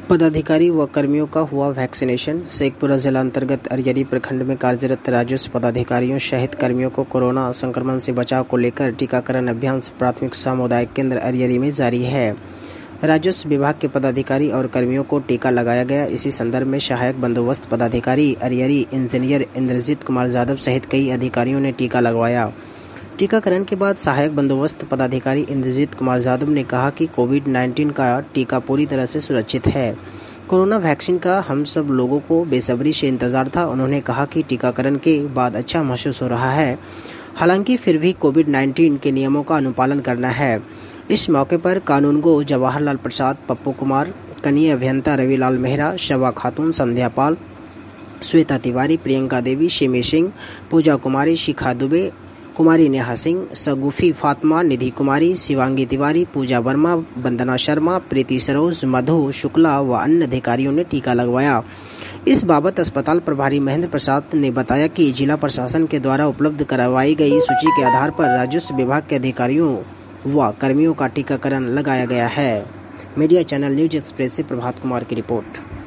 पदाधिकारी व कर्मियों का हुआ वैक्सीनेशन। शेखपुरा जिला अंतर्गत अरियरी प्रखंड में कार्यरत राजस्व पदाधिकारियों सहित कर्मियों को कोरोना संक्रमण से बचाव को लेकर टीकाकरण अभियान प्राथमिक सामुदायिक केंद्र अरियरी में जारी है। राजस्व विभाग के पदाधिकारी और कर्मियों को टीका लगाया गया। इसी संदर्भ में सहायक बंदोबस्त पदाधिकारी अरियरी इंजीनियर इंद्रजीत कुमार यादव सहित कई अधिकारियों ने टीका लगवाया। टीकाकरण के बाद सहायक बंदोबस्त पदाधिकारी इंद्रजीत कुमार यादव ने कहा कि कोविड-19 का टीका पूरी तरह से सुरक्षित है। कोरोना वैक्सीन का हम सब लोगों को बेसब्री से इंतजार था। उन्होंने कहा कि टीकाकरण के बाद अच्छा महसूस हो रहा है, हालांकि फिर भी कोविड-19 के नियमों का अनुपालन करना है। इस मौके पर कानूनगो जवाहरलाल प्रसाद, पप्पू कुमार, कनीय अभियंता रविलाल मेहरा, शबा खातून, संध्या पाल, श्वेता तिवारी, प्रियंका देवी, शिमी सिंह, पूजा कुमारी, शिखा दुबे, कुमारी नेहा सिंह, सगुफी फातिमा, निधि कुमारी, शिवांगी तिवारी, पूजा वर्मा, वंदना शर्मा, प्रीति सरोज, मधु शुक्ला व अन्य अधिकारियों ने टीका लगवाया। इस बाबत अस्पताल प्रभारी महेंद्र प्रसाद ने बताया कि जिला प्रशासन के द्वारा उपलब्ध करवाई गई सूची के आधार पर राजस्व विभाग के अधिकारियों व कर्मियों का टीकाकरण लगाया गया है। मीडिया चैनल न्यूज एक्सप्रेस से प्रभात कुमार की रिपोर्ट।